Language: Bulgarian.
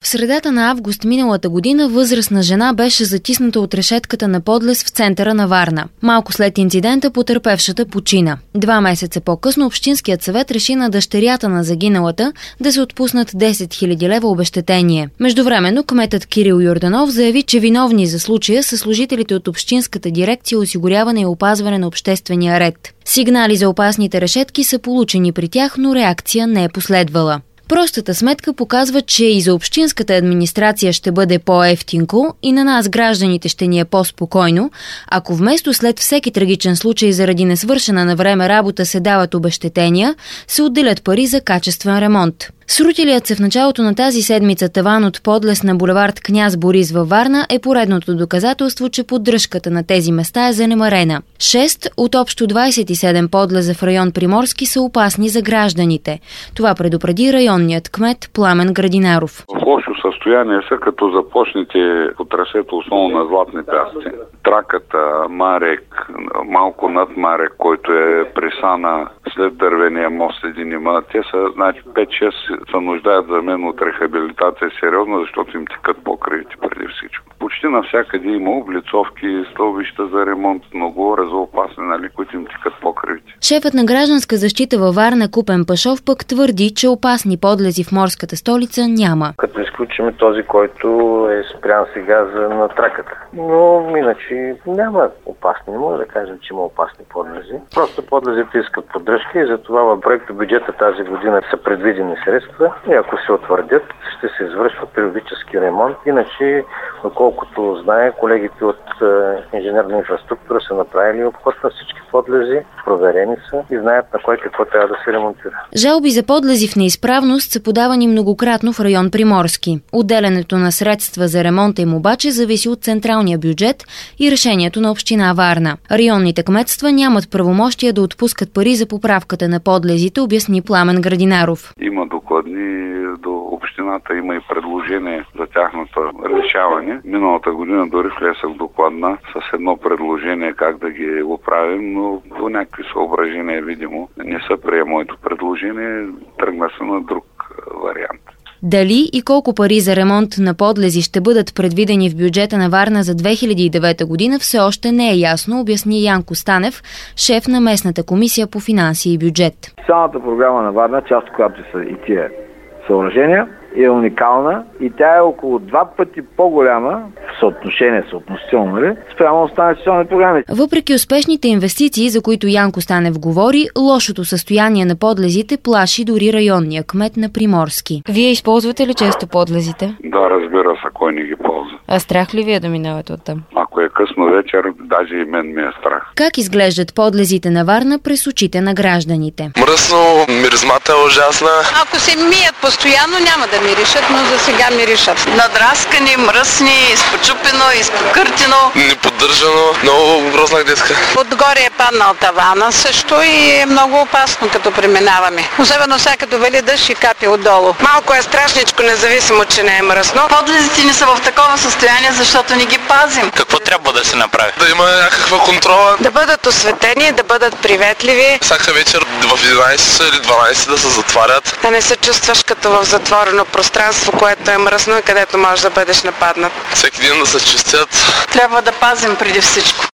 В средата на август миналата година възрастна жена беше затисната от решетката на подлез в центъра на Варна. Малко след инцидента потърпевшата почина. 2 месеца по-късно Общинският съвет реши на дъщерята на загиналата да се отпуснат 10 000 лева обезщетение. Междувременно кметът Кирил Йорданов заяви, че виновни за случая са служителите от Общинската дирекция осигуряване и опазване на обществения ред. Сигнали за опасните решетки са получени при тях, но реакция не е последвала. Простата сметка показва, че и за общинската администрация ще бъде по-евтинко и на нас гражданите ще ни е по-спокойно, ако вместо след всеки трагичен случай заради несвършена на време работа се дават обезщетения, се отделят пари за качествен ремонт. Срутилият се в началото на тази седмица таван от подлез на булевард Княз Борис във Варна е поредното доказателство, че поддръжката на тези места е занемарена. 6 от общо 27 подлеза в район Приморски са опасни за гражданите. Това предупреди районният кмет Пламен Градинаров. В лошо състояние са, като започнете по трасето основно на Златни пясъци. Траката, Марек, малко над Марек, който е присана след дървения мост един има. Те са, значи, 5-6 се нуждаят за мен от рехабилитация сериозно, защото им текат покривите преди всичко. Почти навсякъде има облицовки, стълбища за ремонт, много резоопасни, които им текат покривите. Шефът на гражданска защита във Варна Купен Пашов пък твърди, че опасни подлези в морската столица няма. Като изключим този, който е спрян сега на траката. Но иначе няма опасни. Не може да кажем, че има опасни подлези. Просто подлезите искат поддръжка и затова в проекта бюджета тази година са предвидени средства и ако се утвърдят, ще се извършва периодически ремонт. Иначе, доколкото знае, колегите от инженерна инфраструктура са направили обход на всички подлези, проверени са и знаят на кой какво трябва да се ремонтира. Жалби за подлези в неизправност са подавани многократно в район Приморски. Отделянето на средства за ремонта им обаче зависи от централния бюджет и решението на община Варна. Районните кметства нямат правомощия да отпускат пари за поправката на подлезите, обясни Пламен Градинаров. Има докладни до общината, има и предложение за тяхното решаване. Миналата година дори влезах докладна с едно предложение как да ги оправим, но по някакви съображения, видимо, не са прие моето предложение, тръгна се на друг вариант. Дали и колко пари за ремонт на подлези ще бъдат предвидени в бюджета на Варна за 2009 година все още не е ясно, обясни Янко Станев, шеф на местната комисия по финанси и бюджет. Цялата програма на Варна, част от която са и тия съоръжения, е уникална и тя е около 2 пъти по-голяма в съотношение, съотносително, спрямо останалите програми. Въпреки успешните инвестиции, за които Янко Станев говори, лошото състояние на подлезите плаши дори районния кмет на Приморски. Вие използвате ли често подлезите? Да, разбира се, кой не ги ползва. А страх ли ви е да минавате оттам? Ако е късно вечер, даже и мен ми е страх. Как изглеждат подлезите на Варна през очите на гражданите? Мръсно, миризмата е ужасна. Ако се мият постоянно, няма да миришат, но за сега миришат. Надраскани, мръсни, изпочупено, изпокъртено. Неподдържано, много грозна гледка. Отгоре е паднал тавана също и е много опасно като преминаваме. Особено сега като вали дъжд и капи отдолу. Малко е страшничко, независимо, че не е мръсно. Подлезите ни са в такова състояние, защото ни ги пазим. Какво трябва да се направи? Да има някаква контрола. Да бъдат осветени, да бъдат приветливи. Всяка вечер в 11 или 12 да се затварят. Да не се чувстваш като в затворено пространство, което е мръсно и където можеш да бъдеш нападнат. Всеки ден да се чистят. Трябва да пазим преди всичко.